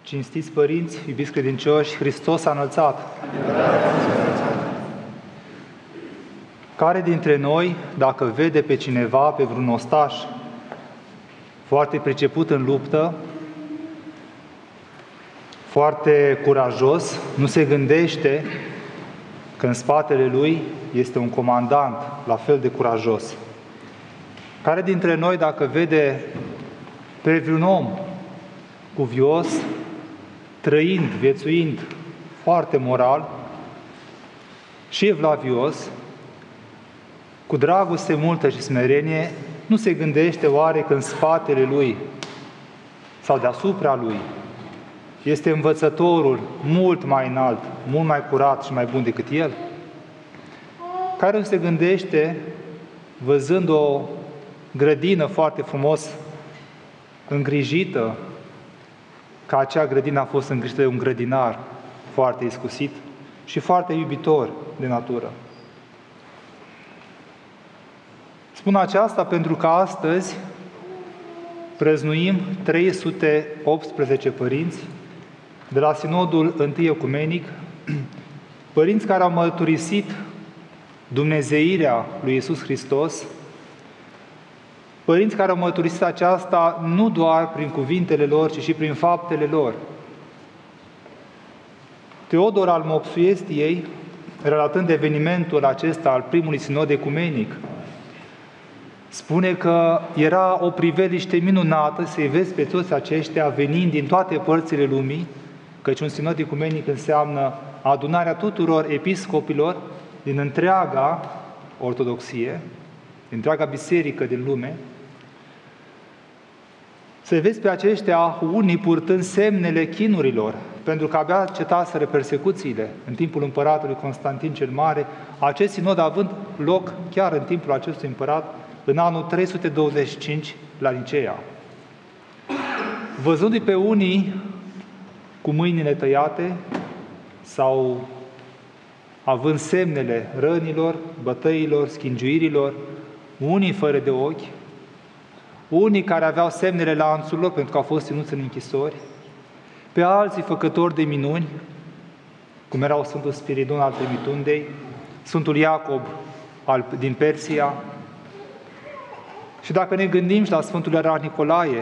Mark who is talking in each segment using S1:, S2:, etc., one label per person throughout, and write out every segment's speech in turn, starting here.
S1: Cinstiți părinți, iubiți credincioși, Hristos a înălțat! Care dintre noi, dacă vede pe cineva, pe vreun ostaș foarte priceput în luptă, foarte curajos, nu se gândește că în spatele lui este un comandant la fel de curajos? Care dintre noi, dacă vede pe vreun om cuvios, trăind, viețuind, foarte moral și evlavios, cu dragoste multă și smerenie, nu se gândește oare că în spatele lui sau deasupra lui este învățătorul mult mai înalt, mult mai curat și mai bun decât el? Care nu se gândește, văzând o grădină foarte frumos îngrijită, că acea grădină a fost îngrijită de un grădinar foarte iscusit și foarte iubitor de natură? Spun aceasta pentru că astăzi prăznuim 318 părinți de la Sinodul I Ecumenic, părinți care au mărturisit dumnezeirea lui Iisus Hristos, părinți care au mărturisit aceasta nu doar prin cuvintele lor, ci și prin faptele lor. Teodor al Mopsuiestiei, relatând evenimentul acesta al primului Sinod Ecumenic, spune că era o priveliște minunată să-i vezi pe toți aceștia venind din toate părțile lumii, căci un Sinod Ecumenic înseamnă adunarea tuturor episcopilor din întreaga ortodoxie, din întreaga biserică din lume, să vezi pe aceștia unii purtând semnele chinurilor, pentru că abia cetaseră persecuțiile în timpul împăratului Constantin cel Mare, acest sinod având loc chiar în timpul acestui împărat, în anul 325 la Nicea. Văzându-i pe unii cu mâinile tăiate sau având semnele rănilor, bătăilor, schingiuirilor, unii fără de ochi, unii care aveau semnele lanțurilor pentru că au fost ținuți în închisori, pe alții făcători de minuni, cum erau Sfântul Spiridon al Trimitundei, Sfântul Iacob din Persia. Și dacă ne gândim și la Sfântul Ierarh Nicolae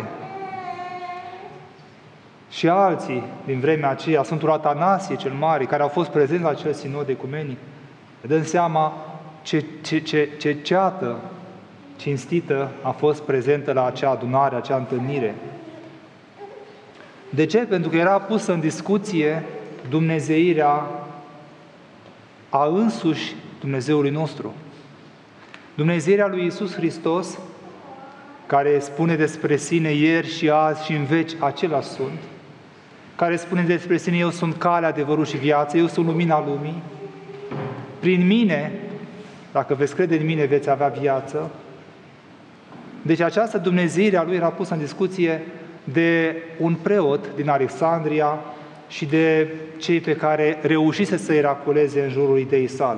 S1: și alții din vremea aceea, Sfântul Atanasie cel Mare, care au fost prezenți la acel sinod ecumenic, dăm seama ce ceată cinstită a fost prezentă la acea adunare, acea întâlnire. De ce? Pentru că era pusă în discuție dumnezeirea a însuși Dumnezeului nostru. Dumnezeirea lui Iisus Hristos, care spune despre sine ieri și azi și în veci același sunt, care spune despre sine: eu sunt calea, adevărul și viața, eu sunt lumina lumii, prin mine, dacă veți crede în mine, veți avea viață. Deci această dumnezeire a lui era pusă în discuție de un preot din Alexandria și de cei pe care reușise să-i racoleze în jurul ideii sale.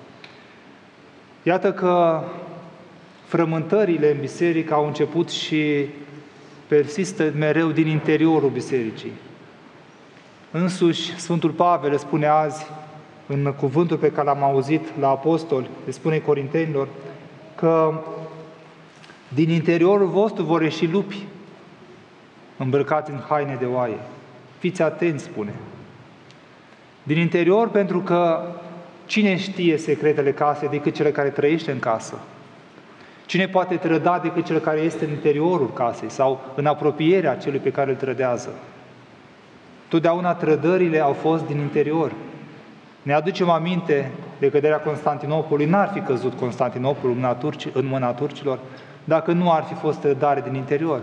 S1: Iată că frământările în biserică au început și persistă mereu din interiorul bisericii. Însuși Sfântul Pavel le spune azi, în cuvântul pe care l-am auzit la apostoli, le spune corintenilor, că din interiorul vostru vor ieși lupi îmbrăcați în haine de oaie. Fiți atenți, spune. Din interior, pentru că cine știe secretele casei decât cel care trăiește în casă? Cine poate trăda decât cel care este în interiorul casei sau în apropierea celui pe care îl trădează? Totdeauna trădările au fost din interior. Ne aducem aminte de căderea Constantinopolului. N-ar fi căzut Constantinopolul în mâna turcilor dacă nu ar fi fost trădare din interior.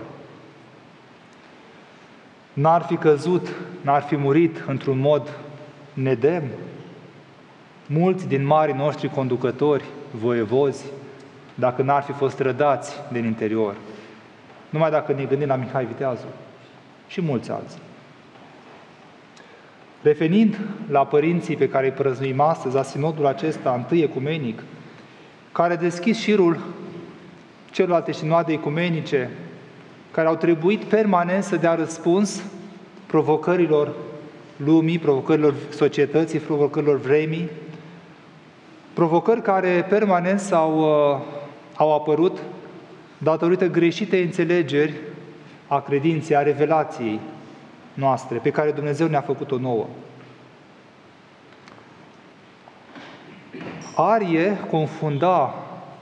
S1: N-ar fi căzut, n-ar fi murit într-un mod nedemn mulți din marii noștri conducători, voievozi, dacă n-ar fi fost trădați din interior. Numai dacă ne gândim la Mihai Viteazul și mulți alții. Revenind la părinții pe care îi prăznuim astăzi, la sinodul acesta I Ecumenic, care a deschis șirul celorlalte sinoade ecumenice, care au trebuit permanent să dea răspuns provocărilor lumii, provocărilor societății, provocărilor vremii, provocări care permanent au apărut datorită greșitei înțelegeri a credinței, a revelației noastre, pe care Dumnezeu ne-a făcut-o nouă. Arie confunda,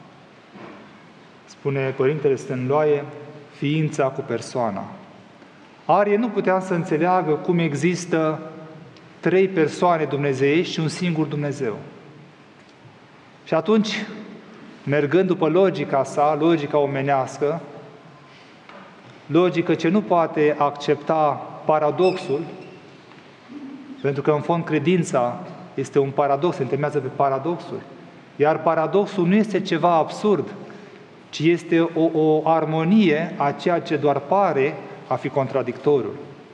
S1: spune Părintele Stăniloae, ființa cu persoana. Arie nu putea să înțeleagă cum există 3 persoane dumnezeiești și un singur Dumnezeu. Și atunci, mergând după logica sa, logica omenească, logică ce nu poate accepta paradoxul, pentru că în fond credința este un paradox, se întemeiază pe paradoxuri. Iar paradoxul nu este ceva absurd, ci este o armonie a ceea ce doar pare a fi contradictoriu.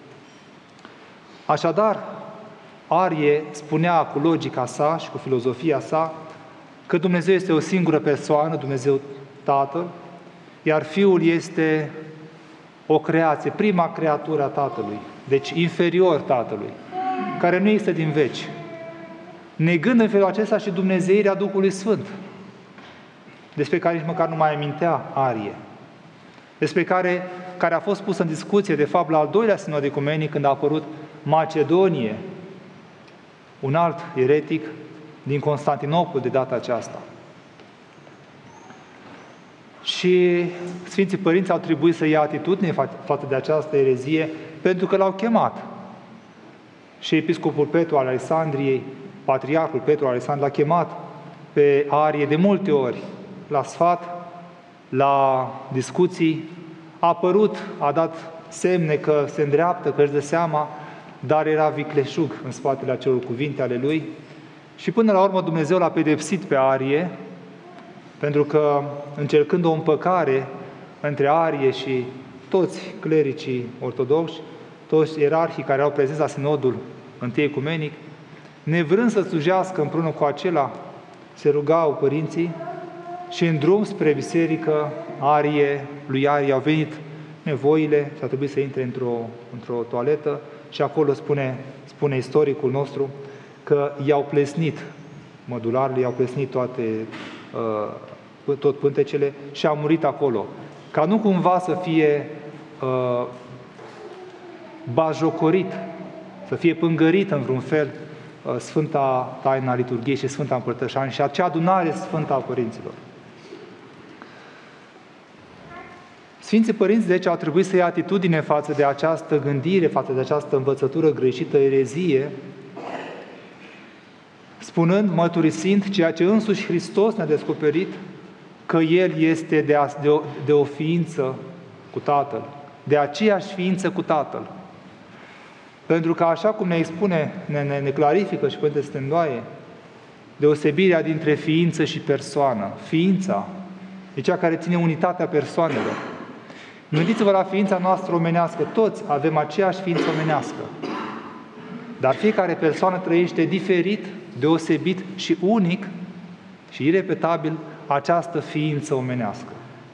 S1: Așadar, Arie spunea cu logica sa și cu filozofia sa că Dumnezeu este o singură persoană, Dumnezeu Tatăl, iar Fiul este o creație, prima creatură a Tatălui, deci inferior Tatălui, care nu există din veci, negând în felul acesta și dumnezeirea Duhului Sfânt, despre care nici măcar nu mai amintea Arie, despre care a fost pusă în discuție, de fapt, la al doilea sinod ecumenic, când a apărut Macedonie, un alt eretic din Constantinopol de data aceasta. Și Sfinții Părinți au trebuit să ia atitudine față de această erezie, pentru că l-au chemat. Și Episcopul Petru al Alexandriei, Patriarhul Petru al Alexandriei, l-a chemat pe Arie de multe ori la sfat, la discuții, a apărut, a dat semne că se îndreaptă, că își dă seama, dar era vicleșug în spatele acelor cuvinte ale lui. Și până la urmă Dumnezeu l-a pedepsit pe Arie, pentru că încercând o împăcare între Arie și toți clericii ortodoxi, toți ierarhii care au prezenți la sinodul întâi ecumenic, nevrând să slujească împreună cu acela, se rugau părinții și în drum spre biserică, lui Arie au venit nevoile și a trebuit să intre într-o toaletă și acolo spune istoricul nostru că i-au plesnit mădularele, i-au plesnit tot pântecele și a murit acolo. Ca nu cumva să fie bajocorit, să fie pângărit în vreun fel Sfânta Taina Liturghiei și Sfânta Împărtășanie și acea adunare sfântă a părinților. Sfinții Părinți, deci, au trebuit să ia atitudine față de această gândire, față de această învățătură greșită, erezie, spunând, mărturisind ceea ce însuși Hristos ne-a descoperit, că El este de o ființă cu Tatăl, de aceeași ființă cu Tatăl. Pentru că așa cum ne expune, ne clarifică și Părintele Stăniloae, deosebirea dintre ființă și persoană. Ființa e cea care ține unitatea persoanelor. Gândiți-vă la ființa noastră omenească. Toți avem aceeași ființă omenească. Dar fiecare persoană trăiește diferit, deosebit și unic și irepetabil această ființă omenească.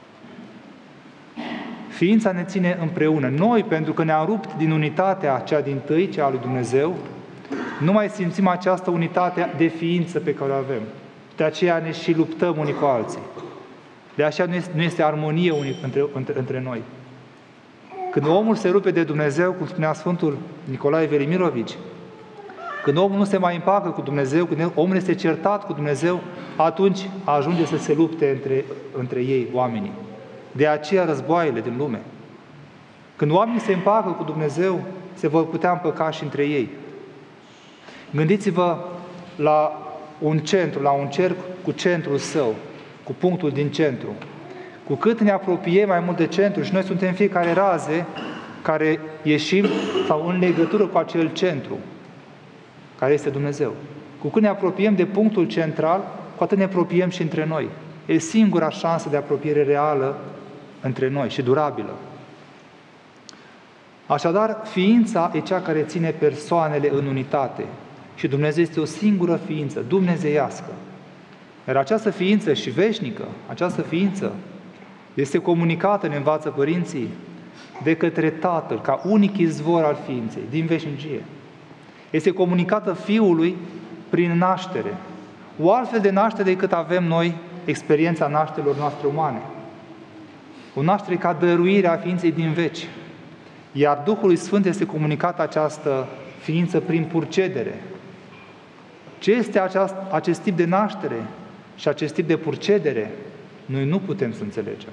S1: Ființa ne ține împreună. Noi, pentru că ne-am rupt din unitatea cea dintâi, cea a lui Dumnezeu, nu mai simțim această unitate de ființă pe care o avem. De aceea ne și luptăm unii cu alții. De aceea nu este armonie între noi. Când omul se rupe de Dumnezeu, cum spunea Sfântul Nicolae Velimirovici, când omul nu se mai împacă cu Dumnezeu, când omul este certat cu Dumnezeu, atunci ajunge să se lupte între ei, oamenii. De aceea războaiele din lume. Când oamenii se împacă cu Dumnezeu, se vor putea împăca și între ei. Gândiți-vă la un centru, la un cerc cu centrul său, cu punctul din centru. Cu cât ne apropiem mai mult de centru și noi suntem fiecare raze care ieșim sau în legătură cu acel centru, care este Dumnezeu. Cu cât ne apropiem de punctul central, cu atât ne apropiem și între noi. E singura șansă de apropiere reală între noi și durabilă. Așadar, ființa e cea care ține persoanele în unitate. Și Dumnezeu este o singură ființă, dumnezeiască. Iar această ființă și veșnică, această ființă este comunicată, ne învață părinții, de către Tatăl, ca unic izvor al ființei, din veșnicie. Este comunicată Fiului prin naștere. O altfel de naștere decât avem noi experiența nașterilor noastre umane. O naștere ca dăruire a ființei din veci. Iar Duhului Sfânt este comunicată această ființă prin purcedere. Ce este acest tip de naștere și acest tip de purcedere? Noi nu putem să înțelegem.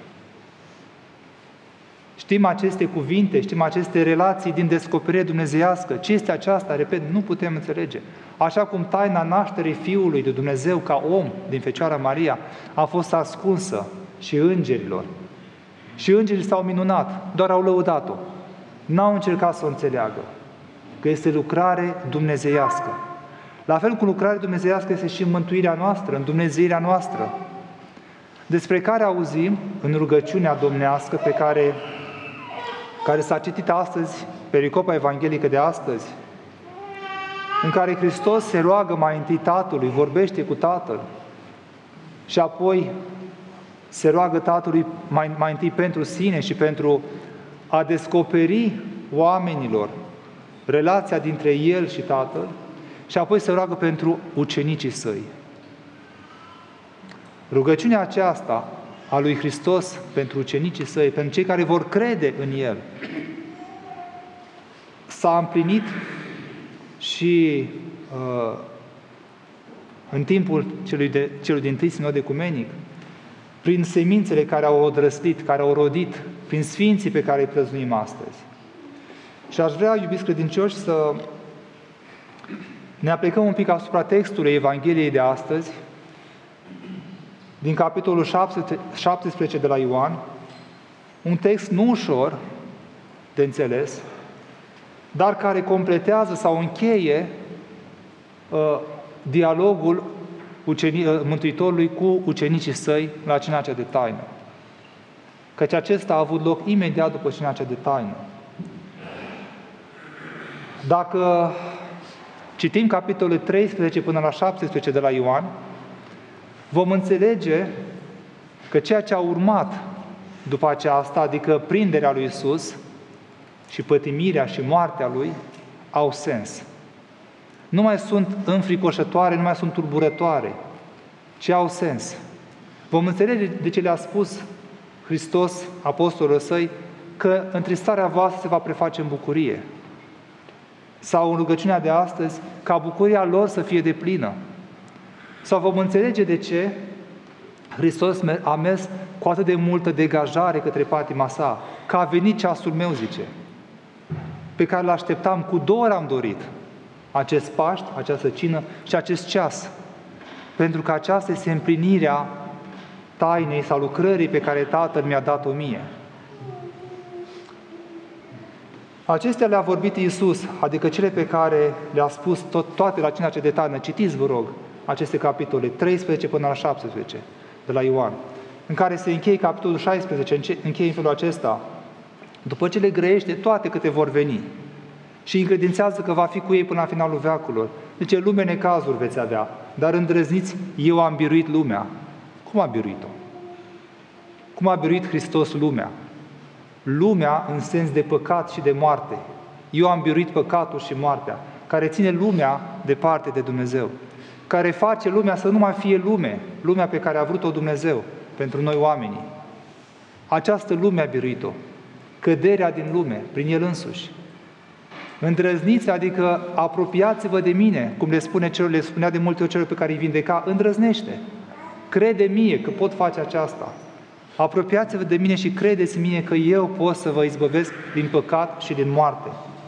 S1: Știm aceste cuvinte, știm aceste relații din descoperire dumnezeiască. Ce este aceasta? Repet, nu putem înțelege. Așa cum taina nașterii Fiului de Dumnezeu ca om din Fecioara Maria a fost ascunsă și îngerilor. Și îngerii s-au minunat, doar au lăudat-o. N-au încercat să o înțeleagă, că este lucrare dumnezeiască. La fel cum lucrarea dumnezeiască este și în mântuirea noastră, în dumnezeirea noastră, despre care auzim în rugăciunea domnească pe care s-a citit astăzi, pericopa evanghelică de astăzi, în care Hristos se roagă mai întâi Tatălui, vorbește cu Tatăl și apoi se roagă Tatălui mai întâi pentru sine și pentru a descoperi oamenilor relația dintre El și Tatăl și apoi se roagă pentru ucenicii Săi. Rugăciunea aceasta a lui Hristos pentru ucenicii Săi, pentru cei care vor crede în El, s-a împlinit și în timpul celui dintâi sinod ecumenic, prin semințele care au odrăslit, care au rodit, prin sfinții pe care îi prăznuim astăzi. Și aș vrea, iubiți credincioși, să ne aplicăm un pic asupra textului Evangheliei de astăzi, din capitolul 17 de la Ioan, un text nu ușor de înțeles, dar care completează sau încheie dialogul Mântuitorului cu ucenicii Săi la cina cea de taină. Căci acesta a avut loc imediat după cina cea de taină. Dacă citim capitolele 13 până la 17 de la Ioan, vom înțelege că ceea ce a urmat după aceasta, adică prinderea lui Iisus și pătimirea și moartea Lui, au sens. Nu mai sunt înfricoșătoare, nu mai sunt tulburătoare, ci au sens. Vom înțelege de ce le-a spus Hristos apostolilor Săi că întristarea voastră se va preface în bucurie. Sau în rugăciunea de astăzi, ca bucuria lor să fie deplină. Sau vom înțelege de ce Hristos a mers cu atât de multă degajare către patima sa, că a venit ceasul meu, zice, pe care l-așteptam, cu 2 ori am dorit acest Paști, această cină și acest ceas, pentru că aceasta este împlinirea tainei sau lucrării pe care Tatăl mi-a dat-o mie. Acestea le-a vorbit Iisus, adică cele pe care le-a spus toate la cina cea de taină. Citiți, vă rog, aceste capitole, 13 până la 17 de la Ioan, în care se încheie capitolul 16, încheie în felul acesta, după ce le grăiește toate câte vor veni și încredințează că va fi cu ei până la finalul veacurilor. Zice, lume necazuri veți avea, dar îndrăzniți, eu am biruit lumea. Cum a biruit-o? Cum a biruit Hristos lumea? Lumea în sens de păcat și de moarte. Eu am biruit păcatul și moartea, care ține lumea departe de Dumnezeu, care face lumea să nu mai fie lume, lumea pe care a vrut-o Dumnezeu pentru noi oamenii. Această lume a biruit-o, căderea din lume, prin El însuși. Îndrăzniți, adică apropiați-vă de mine, cum le spunea de multe ori celor pe care îi vindeca, îndrăznește, crede mie că pot face aceasta. Apropiați-vă de mine și credeți mie că eu pot să vă izbăvesc din păcat și din moarte.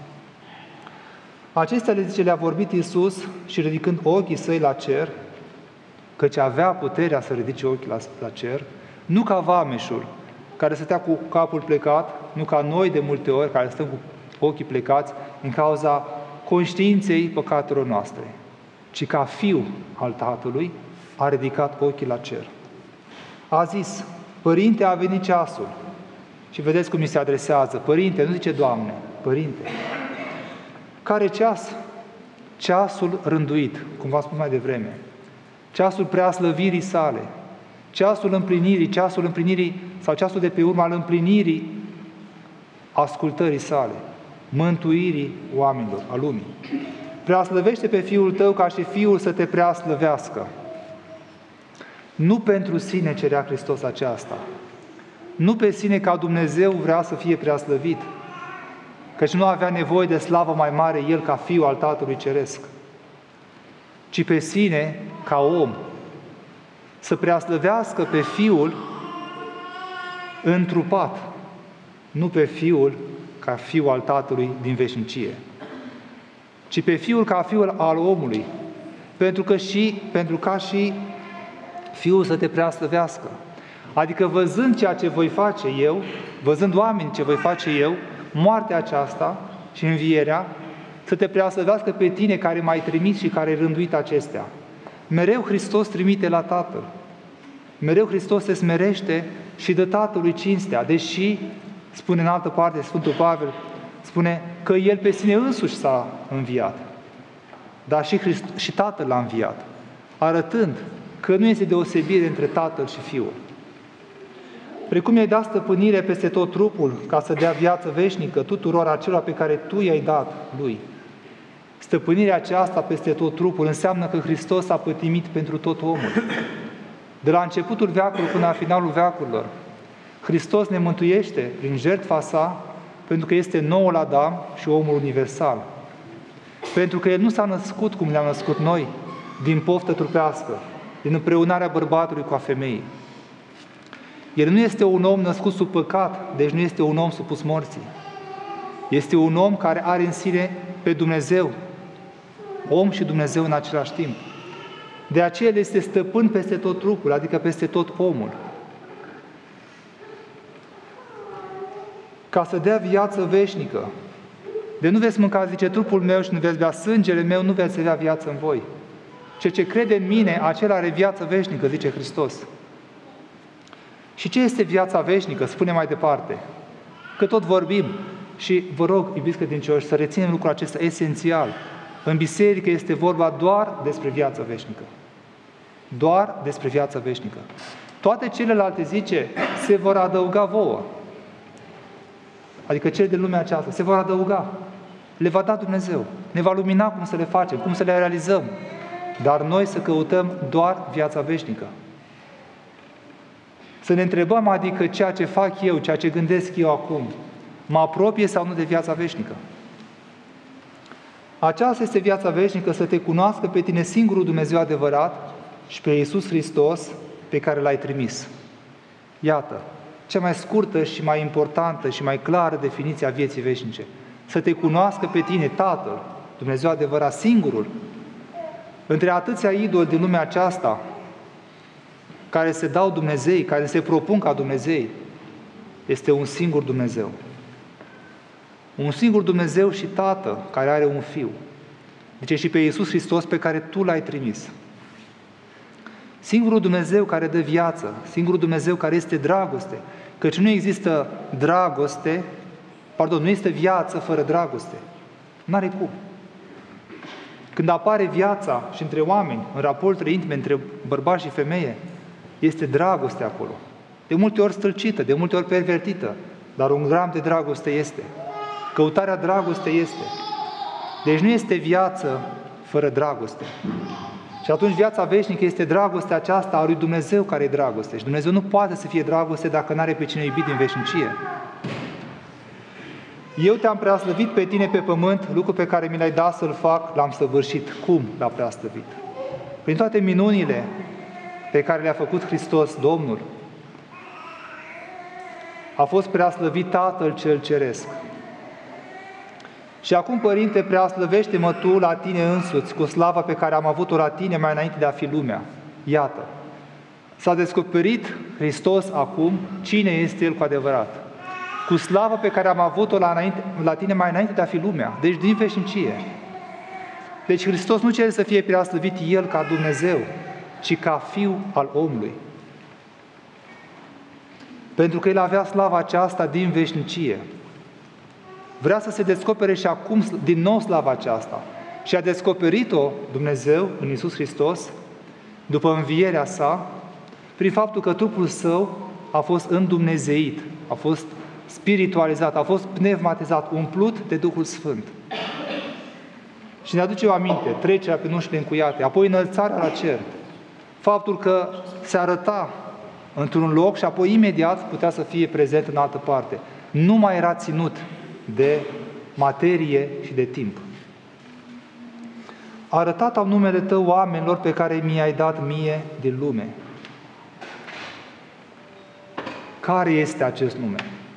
S1: Acestea le-a vorbit Iisus și ridicând ochii Săi la cer, căci avea puterea să ridice ochii la cer, nu ca vameșul care stătea cu capul plecat, nu ca noi de multe ori care stăm cu ochii plecați din cauza conștiinței păcatelor noastre, ci ca fiu al Tatălui a ridicat ochii la cer. A zis, Părinte, a venit ceasul. Și vedeți cum îi se adresează. Părinte, nu zice Doamne, Părinte. Care ceas? Ceasul rânduit, cum v-am spus mai devreme. Ceasul preaslăvirii sale. Ceasul împlinirii sau ceasul de pe urmă al împlinirii ascultării sale, mântuirii oamenilor, a lumii. Preaslăvește pe Fiul tău ca și Fiul să te preaslăvească. Nu pentru sine cerea Hristos aceasta. Nu pe sine ca Dumnezeu vrea să fie preaslăvit, căci nu avea nevoie de slavă mai mare El ca Fiul al Tatălui Ceresc, ci pe sine ca om, să preaslăvească pe Fiul întrupat, nu pe Fiul ca Fiul al Tatălui din veșnicie, ci pe Fiul ca Fiul al omului, pentru ca și Fiul să te preaslăvească. Adică văzând ceea ce voi face eu, văzând oameni ce voi face eu, moartea aceasta și învierea, să te preaslăvească pe tine care m-ai trimis și care ai rânduit acestea. Mereu Hristos trimite la Tatăl. Mereu Hristos se smerește și dă Tatălui cinstea, deși, spune în altă parte Sfântul Pavel, spune că El pe sine însuși s-a înviat, dar și Tatăl l-a înviat, arătând că nu este deosebire între Tatăl și Fiul. Precum i-ai dat stăpânire peste tot trupul, ca să dea viață veșnică tuturor acelor pe care Tu i-ai dat Lui. Stăpânirea aceasta peste tot trupul înseamnă că Hristos a pătimit pentru tot omul. De la începutul veacului până la finalul veacurilor, Hristos ne mântuiește prin jertfa sa, pentru că este noul Adam și omul universal. Pentru că El nu s-a născut cum ne-am născut noi, din poftă trupească, din împreunarea bărbatului cu a femeii. El nu este un om născut sub păcat, deci nu este un om supus morții. Este un om care are în sine pe Dumnezeu, om și Dumnezeu în același timp. De aceea El este stăpân peste tot trupul, adică peste tot omul. Ca să dea viață veșnică. De nu veți mânca, zice, trupul meu și nu veți bea sângele meu, nu veți avea viață în voi. Cel ce crede în mine, acela are viață veșnică, zice Hristos. Și ce este viața veșnică? Spune mai departe. Că tot vorbim și vă rog, iubiți credincioși, să reținem lucrul acesta esențial. În biserică este vorba doar despre viața veșnică. Doar despre viața veșnică. Toate celelalte, zice, se vor adăuga vouă. Adică cele din lumea aceasta se vor adăuga. Le va da Dumnezeu. Ne va lumina cum să le facem, cum să le realizăm. Dar noi să căutăm doar viața veșnică. Să ne întrebăm, adică ceea ce fac eu, ceea ce gândesc eu acum, mă apropie sau nu de viața veșnică? Aceasta este viața veșnică, să te cunoască pe tine singurul Dumnezeu adevărat și pe Iisus Hristos pe care L-ai trimis. Iată, cea mai scurtă și mai importantă și mai clară definiție a vieții veșnice. Să te cunoască pe tine, Tatăl, Dumnezeu adevărat, singurul. Între atâția idoli din lumea aceasta, care se dau Dumnezei, care se propun ca Dumnezei, este un singur Dumnezeu. Un singur Dumnezeu și Tată, care are un Fiu. Deci și pe Iisus Hristos pe care Tu L-ai trimis. Singurul Dumnezeu care dă viață, singurul Dumnezeu care este dragoste, căci nu există nu este viață fără dragoste. N-are cum. Când apare viața și între oameni, în raporturile intime între bărbat și femeie, este dragoste acolo. De multe ori stâlcită, de multe ori pervertită, dar un gram de dragoste este. Căutarea dragostei este. Deci nu este viață fără dragoste. Și atunci viața veșnică este dragostea aceasta a lui Dumnezeu care e dragoste. Și Dumnezeu nu poate să fie dragoste dacă n-are pe cine iubit din veșnicie. Eu te-am preaslăvit pe tine pe pământ, lucru pe care mi l-ai dat să-l fac, l-am săvârșit. Cum l-a preaslăvit? Prin toate minunile pe care le-a făcut Hristos, Domnul, a fost preaslăvit Tatăl cel Ceresc. Și acum, Părinte, preaslăvește-mă Tu la Tine însuți, cu slava pe care am avut-o la Tine mai înainte de a fi lumea. Iată, s-a descoperit Hristos acum cine este El cu adevărat. Cu slava pe care am avut-o la Tine mai înainte de a fi lumea, deci din veșnicie. Deci Hristos nu cere să fie preaslăvit El ca Dumnezeu, ci ca Fiu al omului. Pentru că El avea slava aceasta din veșnicie. Vrea să se descopere și acum din nou slava aceasta. Și a descoperit-o Dumnezeu în Iisus Hristos, după învierea sa, prin faptul că trupul Său a fost îndumnezeit, a fost spiritualizat, a fost pneumatizat, umplut de Duhul Sfânt. Și ne aduce o aminte, trecerea pe ușile încuiate, apoi înălțarea la cer, faptul că se arăta într-un loc și apoi imediat putea să fie prezent în altă parte. Nu mai era ținut de materie și de timp. Arătat am numele Tău oamenilor pe care mi-ai dat mie din lume. Care este acest nume?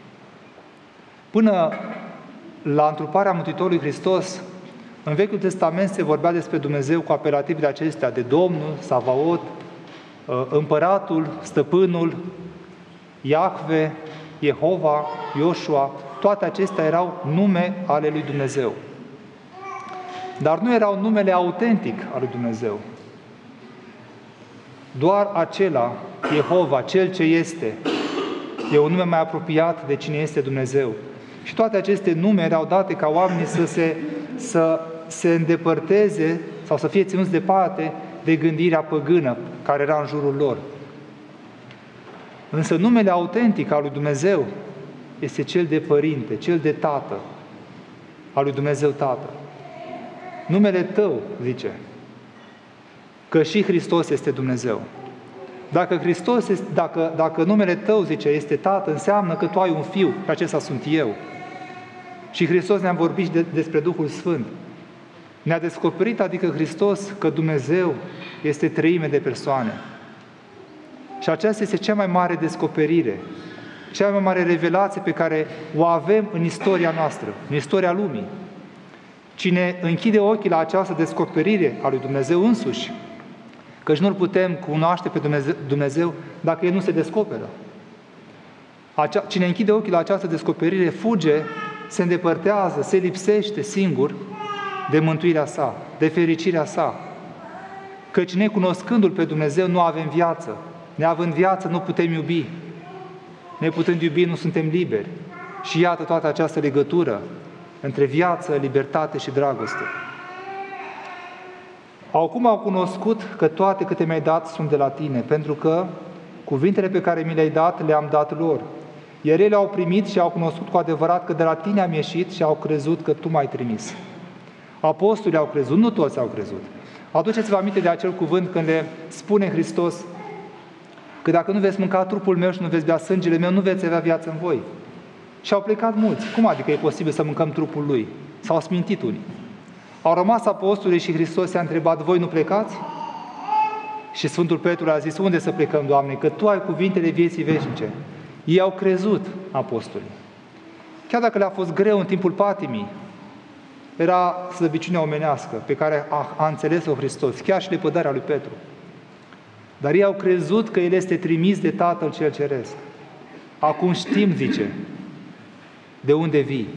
S1: Până la întruparea Mântuitorului Hristos, în Vechiul Testament se vorbea despre Dumnezeu cu apelativele acestea de Domnul, Savaot, Împăratul, Stăpânul, Iahve, Jehova, Ioșua. Toate acestea erau nume ale lui Dumnezeu. Dar nu erau numele autentic al lui Dumnezeu. Doar acela, Jehova, Cel ce este, e un nume mai apropiat de cine este Dumnezeu. Și toate aceste nume erau date ca oamenii să se îndepărteze sau să fie ținuți departe de gândirea păgână care era în jurul lor. Însă numele autentic al lui Dumnezeu este cel de Părinte, cel de Tată, al lui Dumnezeu Tată. Numele Tău, zice, că și Hristos este Dumnezeu. Dacă numele Tău, zice, este Tată, înseamnă că Tu ai un Fiu, și acesta sunt eu. Și Hristos ne-a vorbit despre Duhul Sfânt. Ne-a descoperit, adică Hristos, că Dumnezeu este treime de persoane. Și aceasta este cea mai mare descoperire, cea mai mare revelație pe care o avem în istoria noastră, în istoria lumii. Cine închide ochii la această descoperire a lui Dumnezeu însuși, căci nu-L putem cunoaște pe Dumnezeu dacă El nu se descoperă. Cine închide ochii la această descoperire fuge, se îndepărtează, se lipsește singur de mântuirea sa, de fericirea sa. Căci necunoscându-L pe Dumnezeu nu avem viață. Neavând viață nu putem iubi. Neputând iubi nu suntem liberi. Și iată toată această legătură între viață, libertate și dragoste. Acum au cunoscut că toate câte mi-ai dat sunt de la Tine, pentru că cuvintele pe care mi le-ai dat le-am dat lor. Iar ele au primit și au cunoscut cu adevărat că de la Tine am ieșit și au crezut că Tu m-ai trimis. Apostolii au crezut, nu toți au crezut. Aduceți-vă aminte de acel cuvânt când le spune Hristos că dacă nu veți mânca trupul meu și nu veți bea sângele meu, nu veți avea viață în voi. Și au plecat mulți. Cum adică e posibil să mâncăm trupul Lui? S-au smintit unii. Au rămas apostolii și Hristos i-a întrebat, voi nu plecați? Și Sfântul Petru a zis, unde să plecăm, Doamne? Că Tu ai cuvintele vieții veșnice. Ei au crezut, apostolii. Chiar dacă le-a fost greu în timpul patimii, era slăbiciunea omenească pe care a înțeles-o Hristos, chiar și lepădarea lui Petru. Dar ei au crezut că El este trimis de Tatăl cel Ceresc. Acum știm, zice, de unde vii.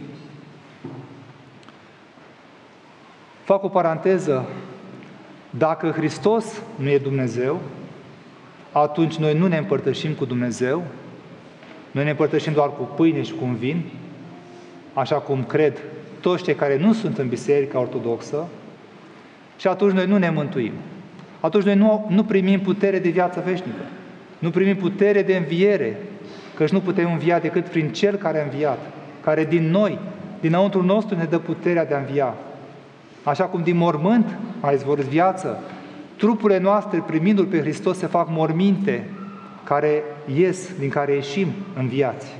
S1: Fac o paranteză. Dacă Hristos nu e Dumnezeu, atunci noi nu ne împărtășim cu Dumnezeu, noi ne împărtășim doar cu pâine și cu un vin, așa cum cred toți cei care nu sunt în Biserica Ortodoxă, și atunci noi nu ne mântuim. Atunci noi nu primim putere de viață veșnică. Nu primim putere de înviere, căci nu putem învia decât prin Cel care a înviat, care din noi, dinăuntru nostru, ne dă puterea de a învia. Așa cum din mormânt a izvorât viață, trupurile noastre, primindu-L pe Hristos, se fac morminte care ies, din care ieșim înviați.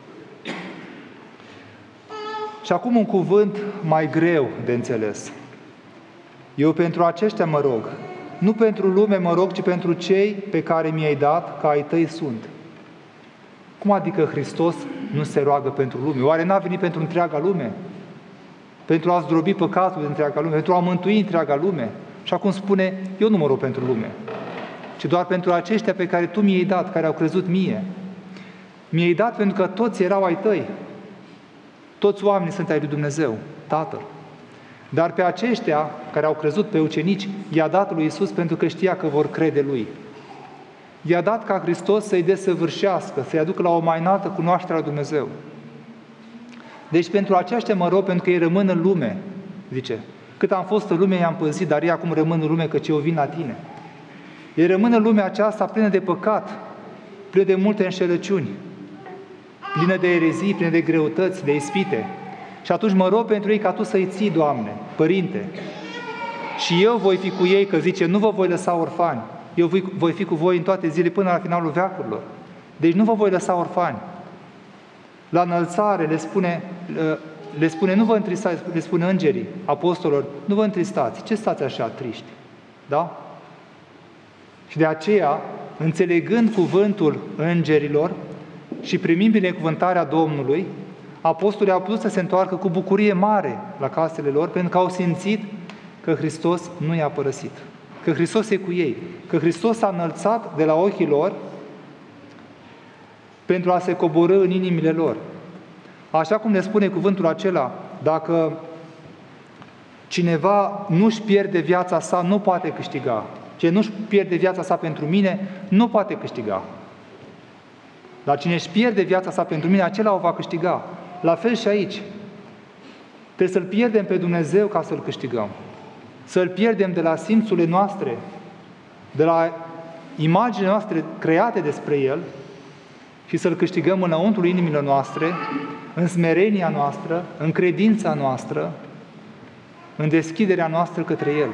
S1: Și acum un cuvânt mai greu de înțeles. Eu pentru aceștia mă rog, nu pentru lume mă rog, ci pentru cei pe care mi-ai dat, ca ai Tăi sunt. Cum adică Hristos nu se roagă pentru lume? Oare n-a venit pentru întreaga lume? Pentru a zdrobi păcatul de întreaga lume, pentru a mântui întreaga lume? Și acum spune, eu nu mă rog pentru lume, ci doar pentru aceștia pe care Tu mi-ai dat, care au crezut mie. Mi-ai dat pentru că toți erau ai Tăi. Toți oamenii sunt ai lui Dumnezeu, Tatăl. Dar pe aceștia care au crezut, pe ucenici, i-a dat lui Iisus pentru că știa că vor crede Lui. I-a dat ca Hristos să-i desăvârșească, să-i aducă la o mai înaltă cunoaștere a Dumnezeu. Deci pentru aceștia mă rog, pentru că ei rămân în lume, zice. Cât am fost în lume, i-am păzit, dar ei acum rămân în lume, căci eu vin la Tine. Ei rămân în lumea aceasta plină de păcat, plină de multe înșelăciuni. plină de erezii, plină de greutăți, de ispite. Și atunci mă rog pentru ei ca Tu să-i ții, Doamne, Părinte. Și eu voi fi cu ei, că zice, nu vă voi lăsa orfani. Eu voi fi cu voi în toate zilele până la finalul veacurilor. Deci nu vă voi lăsa orfani. La înălțare le spune, nu vă întristați, le spune îngerii, apostolilor, nu vă întristați. Ce stați așa triști? Da? Și de aceea, înțelegând cuvântul îngerilor și primind binecuvântarea Domnului, apostolii au putut să se întoarcă cu bucurie mare la casele lor, pentru că au simțit că Hristos nu i-a părăsit, că Hristos e cu ei, că Hristos s-a înălțat de la ochii lor pentru a se coborî în inimile lor. Așa cum ne spune cuvântul acela, dacă cineva nu-și pierde viața sa, nu poate câștiga. Ce nu-și pierde viața sa pentru mine, nu poate câștiga. Dar cine își pierde viața sa pentru mine, acela o va câștiga. La fel și aici. Trebuie să-L pierdem pe Dumnezeu ca să-L câștigăm. Să-L pierdem de la simțurile noastre, de la imaginile noastre create despre El și să-L câștigăm înăuntru inimilor noastre, în smerenia noastră, în credința noastră, în deschiderea noastră către El.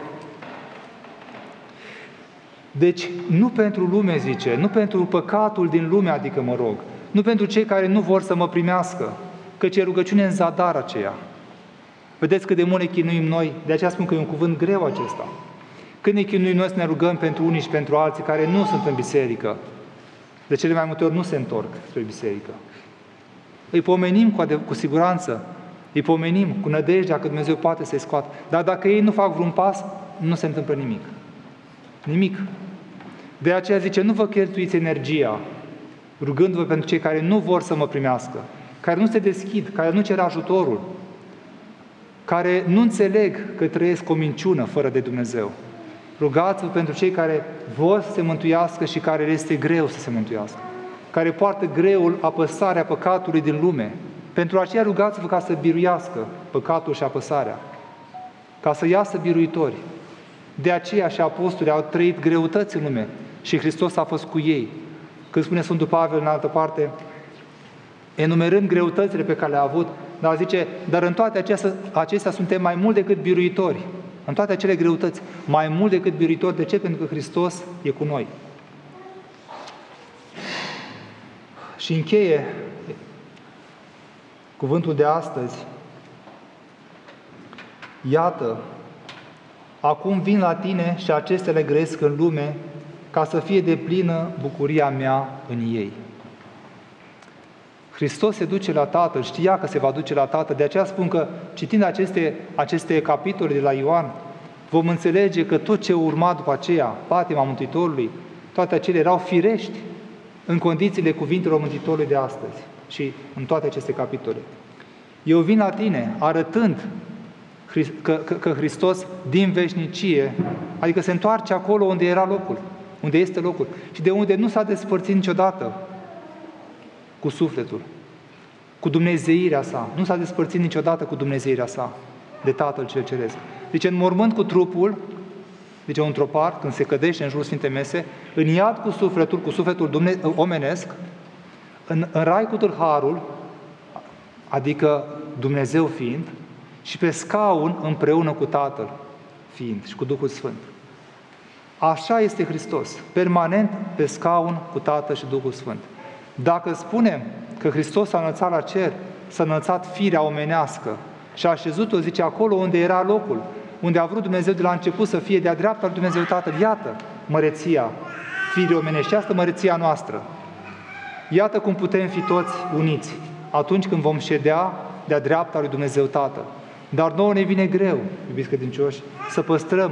S1: Deci, nu pentru lume, zice, nu pentru păcatul din lume, adică mă rog, nu pentru cei care nu vor să mă primească, căci e rugăciune în zadar aceea. Vedeți cât de mult ne chinuim noi, de aceea spun că e un cuvânt greu acesta. Când ne chinuim noi să ne rugăm pentru unii și pentru alții care nu sunt în biserică, de cele mai multe ori nu se întorc spre biserică. Îi pomenim cu siguranță, îi pomenim cu nădejdea că Dumnezeu poate să-i scoată, dar dacă ei nu fac vreun pas, nu se întâmplă nimic. Nimic. De aceea zice, nu vă cheltuiți energia rugându-vă pentru cei care nu vor să mă primească, care nu se deschid, care nu cer ajutorul, care nu înțeleg că trăiesc o minciună fără de Dumnezeu. Rugați-vă pentru cei care vor să se mântuiască și care le este greu să se mântuiască, care poartă greul apăsarea păcatului din lume. Pentru aceea rugați-vă ca să biruiască păcatul și apăsarea, ca să iasă biruitori. De aceea și apostolii au trăit greutăți în lume și Hristos a fost cu ei. Când spune Sfântul Pavel în altă parte, enumerând greutățile pe care le-a avut, dar zice, dar în toate acestea suntem mai mult decât biruitori. În toate acele greutăți, mai mult decât biruitori. De ce? Pentru că Hristos e cu noi. Și încheie cuvântul de astăzi. Iată, acum vin la tine și acestea le grăiesc în lume, ca să fie deplină bucuria mea în ei. Hristos se duce la Tatăl, știa că se va duce la Tatăl, de aceea spun că, citind aceste capitole de la Ioan, vom înțelege că tot ce urma după aceea, patima Mântuitorului, toate acelea erau firești în condițiile cuvintelor Mântuitorului de astăzi și în toate aceste capitole. Eu vin la tine arătând că Hristos din veșnicie, adică se întoarce acolo unde era locul, unde este locul și de unde nu s-a despărțit niciodată cu sufletul, cu dumnezeirea sa. Nu s-a despărțit niciodată cu dumnezeirea sa de Tatăl cel Ceresc. Deci în mormânt cu trupul, deci un tropar, când se cădește în jurul Sfintei Mese, în iad cu sufletul omenesc, în rai cu tâlharul, adică Dumnezeu fiind, și pe scaun împreună cu Tatăl fiind și cu Duhul Sfânt. Așa este Hristos, permanent pe scaun cu Tatăl și Duhul Sfânt. Dacă spunem că Hristos s-a înălțat la cer, s-a înălțat firea omenească și a așezut-o, zice, acolo unde era locul, unde a vrut Dumnezeu de la început să fie de-a dreapta lui Dumnezeu Tatăl, iată măreția firii omenești, asta măreția noastră. Iată cum putem fi toți uniți atunci când vom ședea de-a dreapta lui Dumnezeu Tatăl. Dar nouă ne vine greu, iubiți credincioși, să păstrăm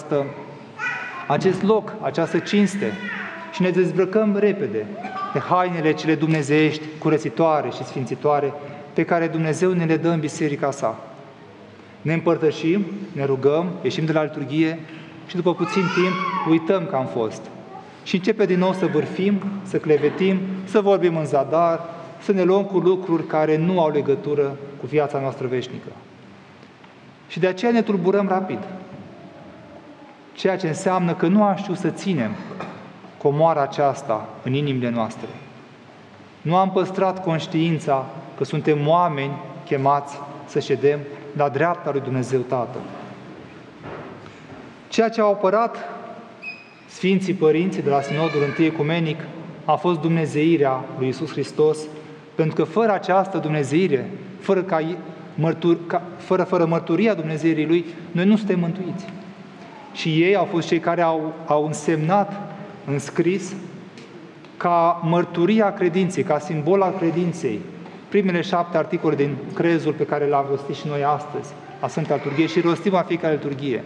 S1: acest loc, această cinste și ne dezbrăcăm repede de hainele cele dumnezeiești, curățitoare și sfințitoare, pe care Dumnezeu ne le dă în biserica sa. Ne împărtășim, ne rugăm, ieșim de la liturghie și după puțin timp uităm că am fost. Și începe din nou să vârfim, să clevetim, să vorbim în zadar, să ne luăm cu lucruri care nu au legătură cu viața noastră veșnică. Și de aceea ne tulburăm rapid. Ceea ce înseamnă că nu am știut să ținem comoara aceasta în inimile noastre. Nu am păstrat conștiința că suntem oameni chemați să ședem la dreapta lui Dumnezeu Tatăl. Ceea ce au apărat Sfinții Părinții de la Sinodul I Ecumenic a fost dumnezeirea lui Iisus Hristos, pentru că fără această dumnezeire, fără mărturia dumnezeirii Lui, noi nu suntem mântuiți. Și ei au fost cei care au însemnat în scris ca mărturia credinței, ca simbol al credinței, primele 7 articole din crezul pe care l-am rostit și noi astăzi, la Sfânta Liturghie, și rostim la fiecare liturghie.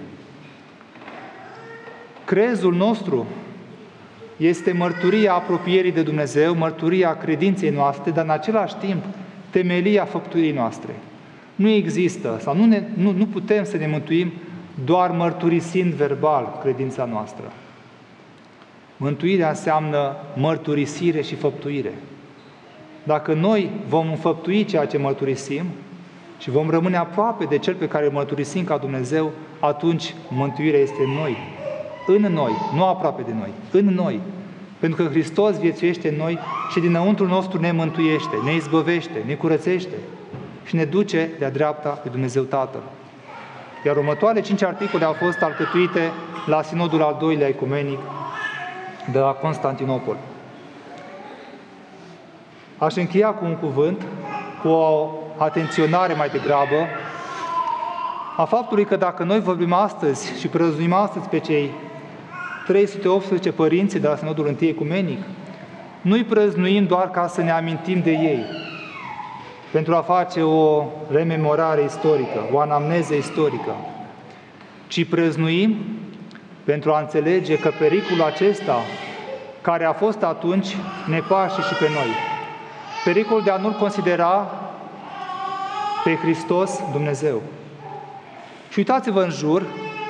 S1: Crezul nostru este mărturia apropierii de Dumnezeu, mărturia credinței noastre, dar în același timp temelia făptuirii noastre. Nu există, sau nu putem să ne mântuim doar mărturisind verbal credința noastră. Mântuirea înseamnă mărturisire și făptuire. Dacă noi vom înfăptui ceea ce mărturisim și vom rămâne aproape de Cel pe care îl mărturisim ca Dumnezeu, atunci mântuirea este în noi. În noi, nu aproape de noi, în noi. Pentru că Hristos viețuiește în noi și dinăuntru nostru ne mântuiește, ne izbăvește, ne curățește și ne duce de-a dreapta de Dumnezeu Tatăl. Iar următoarele 5 articole au fost alcătuite la Sinodul al II-lea Ecumenic de la Constantinopol. Aș încheia cu un cuvânt, cu o atenționare mai degrabă a faptului că dacă noi vorbim astăzi și prăznuim astăzi pe cei 318 părinți de la Sinodul I Ecumenic, nu-i prăznuim doar ca să ne amintim de ei, pentru a face o rememorare istorică, o anamneză istorică, ci prăznuim pentru a înțelege că pericolul acesta, care a fost atunci, ne paște și pe noi. Pericolul de a nu-L considera pe Hristos Dumnezeu. Și uitați-vă în jur,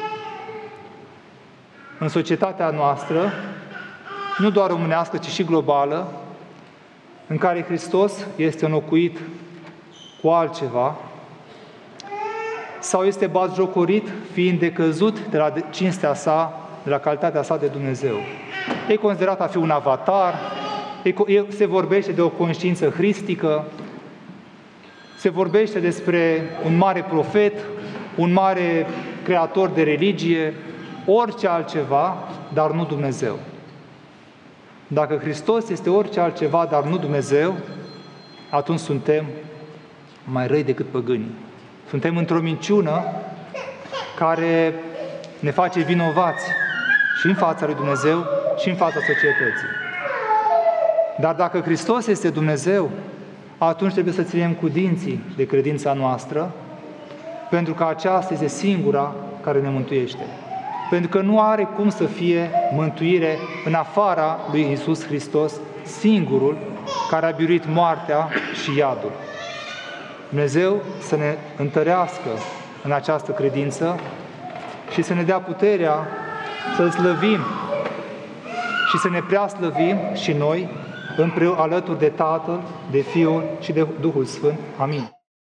S1: în societatea noastră, nu doar românească, ci și globală, în care Hristos este înlocuit cu altceva sau este batjocorit fiind decăzut de la cinstea sa, de la calitatea sa de Dumnezeu. E considerat a fi un avatar, se vorbește de o conștiință hristică, se vorbește despre un mare profet, un mare creator de religie, orice altceva, dar nu Dumnezeu. Dacă Hristos este orice altceva, dar nu Dumnezeu, atunci suntem mai răi decât păgânii. Suntem într-o minciună care ne face vinovați și în fața lui Dumnezeu și în fața societății. Dar dacă Hristos este Dumnezeu, atunci trebuie să ținem cu dinții de credința noastră, pentru că aceasta este singura care ne mântuiește. Pentru că nu are cum să fie mântuire în afara lui Iisus Hristos, singurul care a biruit moartea și iadul. Dumnezeu să ne întărească în această credință și să ne dea puterea să-L slăvim și să ne preaslăvim și noi alături de Tatăl, de Fiul și de Duhul Sfânt. Amin.